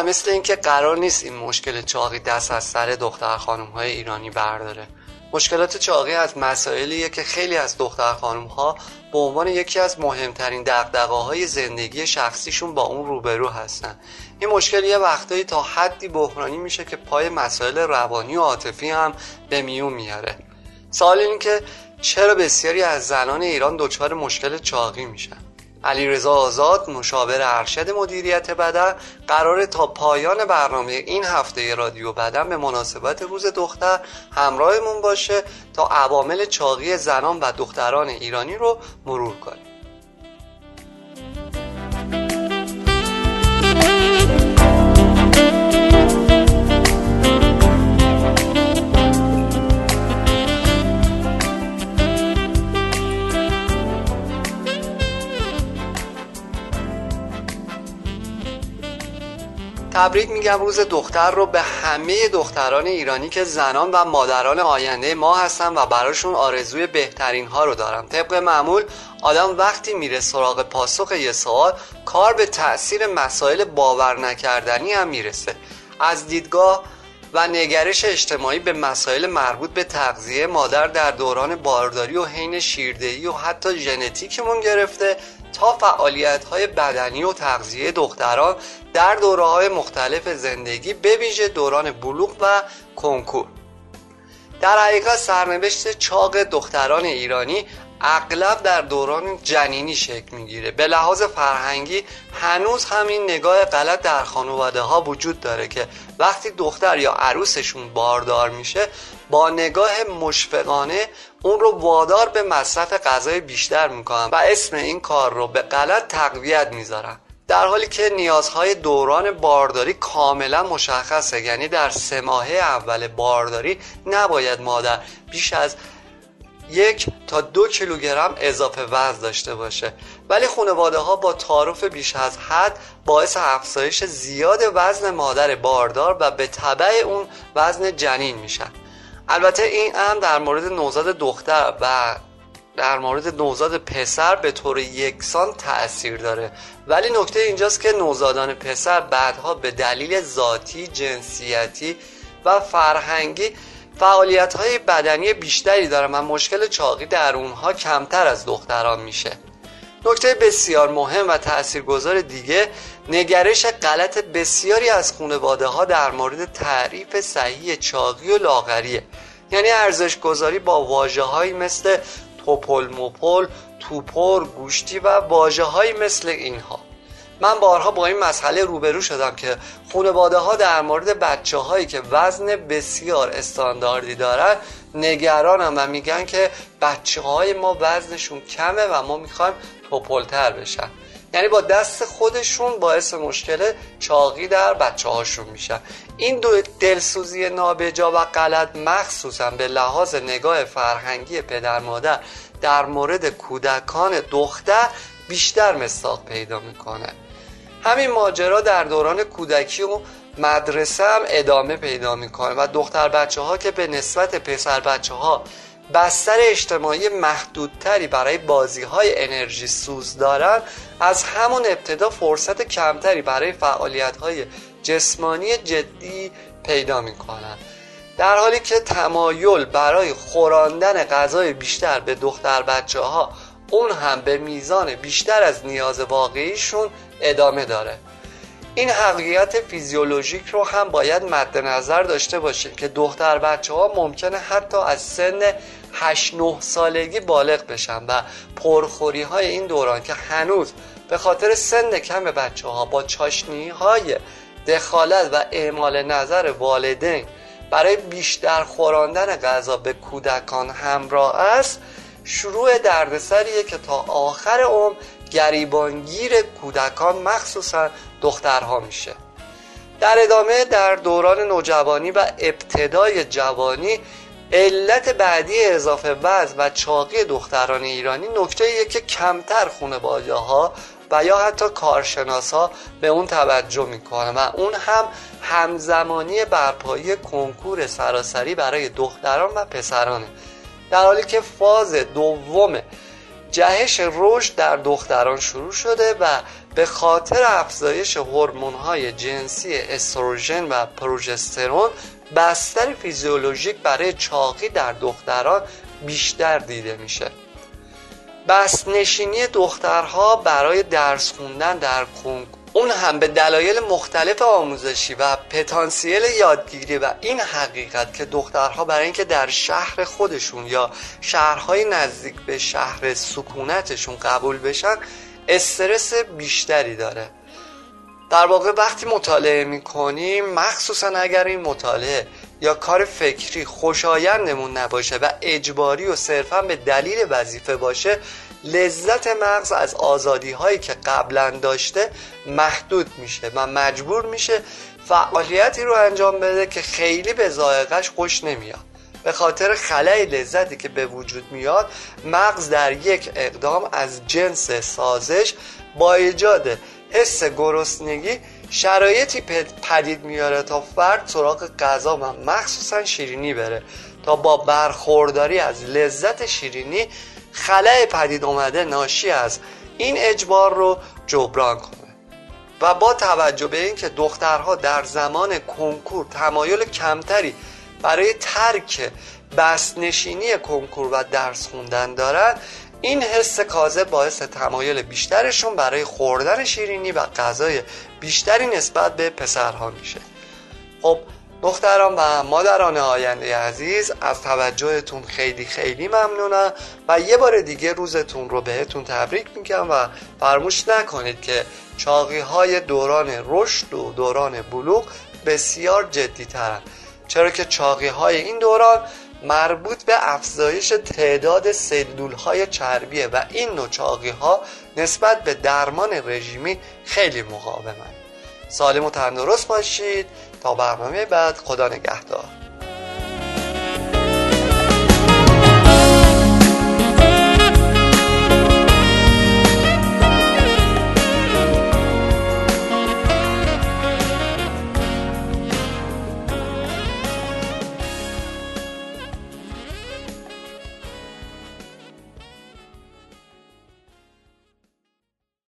و مثل اینکه قرار نیست این مشکل چاقی دست از سر دختر خانم‌های ایرانی برداره. مشکلات چاقی از مسائلیه که خیلی از دختر خانم‌ها به عنوان یکی از مهمترین دغدغه‌های زندگی شخصیشون با اون روبرو هستن. این مشکل یه وقتایی تا حدی بحرانی میشه که پای مسائل روانی و عاطفی هم به میون میاره. سوال این که چرا بسیاری از زنان ایران دچار مشکل چاقی میشن؟ علیرضا آزاد، مشاور ارشد مدیریت بدن، قراره تا پایان برنامه این هفته رادیو بدن به مناسبت روز دختر همراهمون باشه تا عوامل چاقی زنان و دختران ایرانی رو مرور کنیم. تبریک میگم روز دختر رو به همه دختران ایرانی که زنان و مادران آینده ما هستن و براشون آرزوی بهترین ها رو دارم. طبق معمول آدم وقتی میره سراغ پاسخ یه سوال کار به تأثیر مسائل باور نکردنی هم میرسه. از دیدگاه و نگرش اجتماعی به مسائل مربوط به تغذیه مادر در دوران بارداری و حین شیردهی و حتی ژنتیکمون گرفته تا فعالیت‌های بدنی و تغذیه دختران در دوره‌های مختلف زندگی به ویژه دوران بلوغ و کنکور. در حقیقت سرنوشت چاق دختران ایرانی اغلب در دوران جنینی شکل میگیره. به لحاظ فرهنگی هنوز همین نگاه غلط در خانواده ها وجود داره که وقتی دختر یا عروسشون باردار میشه با نگاه مشفقانه اون رو وادار به مصرف غذای بیشتر میکنن و اسم این کار رو به غلط تقویت میذارن، در حالی که نیازهای دوران بارداری کاملا مشخصه. یعنی در 3 ماهه اول بارداری نباید مادر بیش از 1 تا 2 کیلوگرم اضافه وزن داشته باشه، ولی خانواده ها با تعارف بیش از حد باعث افزایش زیاد وزن مادر باردار و به تبع اون وزن جنین میشن. البته این امر در مورد نوزاد دختر و در مورد نوزاد پسر به طور یکسان تأثیر داره، ولی نکته اینجاست که نوزادان پسر بعدها به دلیل ذاتی، جنسیتی و فرهنگی فعالیت‌های بدنی بیشتری دارن و مشکل چاقی در اونها کمتر از دختران میشه. نکته بسیار مهم و تاثیرگذار دیگه نگرش غلط بسیاری از خانواده‌ها در مورد تعریف صحیح چاقی و لاغریه. یعنی ارزش گذاری با واژه‌هایی مثل توپل موپل، توپر، گوشتی و واژه‌هایی مثل اینها. من بارها با این مسئله روبرو شدم که خانواده‌ها در مورد بچه‌هایی که وزن بسیار استانداردی دارن نگرانن و میگن که بچه‌های ما وزنشون کمه و ما میخوایم توپل‌تر بشن. یعنی با دست خودشون باعث مشکل چاقی در بچه‌هاشون میشن. این دلسوزی نابجا و غلط مخصوصا به لحاظ نگاه فرهنگی پدر مادر در مورد کودکان دختر بیشتر مصداق پیدا میکنه. همین ماجرا در دوران کودکی و مدرسه هم ادامه پیدا میکنه و دختر بچه ها که به نسبت پسر بچه ها بستر اجتماعی محدودتری برای بازی های انرژی سوز دارن، از همون ابتدا فرصت کمتری برای فعالیت های جسمانی جدی پیدا میکنن، در حالی که تمایل برای خوراندن غذای بیشتر به دختر بچه ها اون هم به میزان بیشتر از نیاز واقعیشون ادامه داره. این حقیقت فیزیولوژیک رو هم باید مد نظر داشته باشید که دختر بچه ها ممکنه حتی از سن 8-9 سالگی بالغ بشن و پرخوری های این دوران که هنوز به خاطر سن کم بچه ها با چاشنی های دخالت و اعمال نظر والدین برای بیشتر خوراندن غذا به کودکان همراه است، شروع دردسریه که تا آخر عمر گریبانگیر کودکان مخصوصا دخترها میشه. در ادامه در دوران نوجوانی و ابتدای جوانی علت بعدی اضافه وزن و چاقی دختران ایرانی نکته‌ایه که کمتر خانواده‌ها و یا حتی کارشناسا به اون توجه میکنن و اون هم همزمانی برپایی کنکور سراسری برای دختران و پسرانه، در حالی که فاز دوم جهش رشد در دختران شروع شده و به خاطر افزایش هورمون‌های جنسی استروژن و پروژسترون بستر فیزیولوژیک برای چاقی در دختران بیشتر دیده میشه. بست نشینی دخترها برای درس خوندن در کنکور، اون هم به دلایل مختلف آموزشی و پتانسیل یادگیری و این حقیقت که دخترها برای اینکه در شهر خودشون یا شهرهای نزدیک به شهر سکونتشون قبول بشن استرس بیشتری داره. در واقع وقتی مطالعه میکنیم، مخصوصا اگر این مطالعه یا کار فکری خوشایندمون نباشه و اجباری و صرفا به دلیل وظیفه باشه، لذت مغز از آزادی هایی که قبلا داشته محدود میشه و مجبور میشه فعالیتی رو انجام بده که خیلی به ذائقه‌اش خوش نمیاد. به خاطر خلأ لذتی که به وجود میاد، مغز در یک اقدام از جنس سازش با ایجاد حس گرسنگی شرایطی پدید میاره تا فرد سراغ غذا و مخصوصا شیرینی بره تا با برخورداری از لذت شیرینی خلأ پدید اومده ناشی از این اجبار رو جبران کنه. و با توجه به اینکه دخترها در زمان کنکور تمایل کمتری برای ترک بست نشینی کنکور و درس خوندن دارن، این حس کاذب باعث تمایل بیشترشون برای خوردن شیرینی و غذای بیشتری نسبت به پسرها میشه. خب دختران و مادران آینده عزیز، از توجهتون خیلی خیلی ممنونم و یه بار دیگه روزتون رو بهتون تبریک میگم و فراموش نکنید که چاقی های دوران رشد و دوران بلوغ بسیار جدی ترن، چرا که چاقی های این دوران مربوط به افزایش تعداد سلول های چربیه و این نوع چاقی ها نسبت به درمان رژیمی خیلی مقاومن. سالم و تندرست باشید تا برنامه بعد. خدا نگهدار.